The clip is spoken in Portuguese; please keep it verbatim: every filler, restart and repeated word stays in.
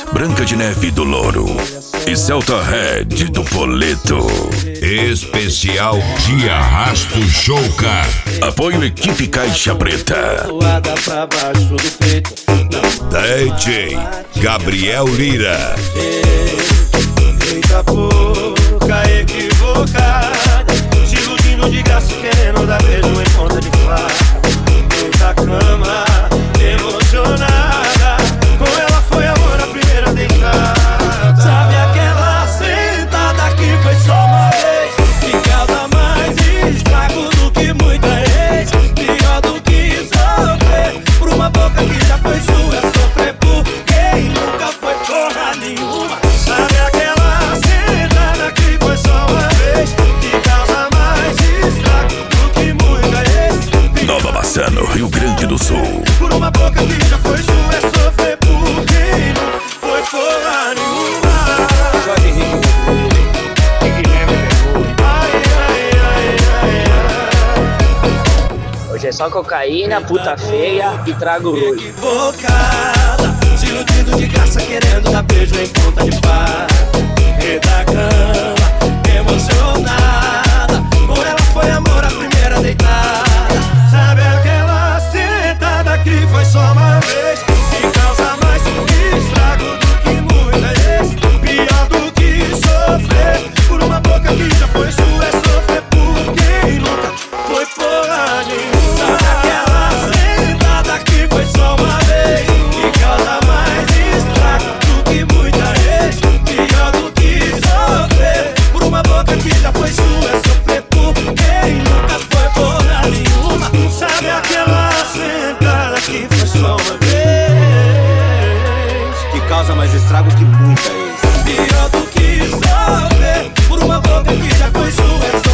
Branca de Neve do Louro e Celta Red do Poleto. Especial de Arrasto Showcar. Apoio Equipe Caixa Preta. D J Gabriel Lira. Eita boca equivocada, se iludindo de graça, querendo dar beijo em ponta de faca. Eita cama emocionada, com ela foi amor a primeira deitada. Sabe aquela sentada que foi só uma vez, que causa mais estrago do que muita ex. Pior do que sofrer por uma boca que já foi sua, é sofrer por quem nunca foi porra nenhuma. Sabe aquela sentada que foi só uma vez, que causa mais estrago do que muita ex. Nova Bassano, Rio Grande do Sul. Por uma boca que já foi sua, é sofrer por quem não foi porra nenhuma. Jorge Henrique, Henrique lembra. Ai, ai, ai, ai, ai. Hoje é só cocaína, puta feia e trago hoje. Equivocada, se iludindo de graça, querendo dar beijo em ponta de faca. E da cama, emocionada, por ela foi amor a primeira deitada. Sabe aquela sentada que foi só uma vez, que causa mais estrago do que muita ex. Pior do que sofrer por uma boca que já foi sua, é sofrer por quem nunca foi porra nenhuma. Sabe aquela sentada que foi só uma vez, que causa mais estrago do que muita ex. Pior do que sofrer por uma boca que já foi sua, é sofrer por quem nunca foi porra nenhuma. Sabe aquela sentada que foi só uma vez, que causa mais estrago que muita ex. pior do que sofrer por uma boca que já foi sua, é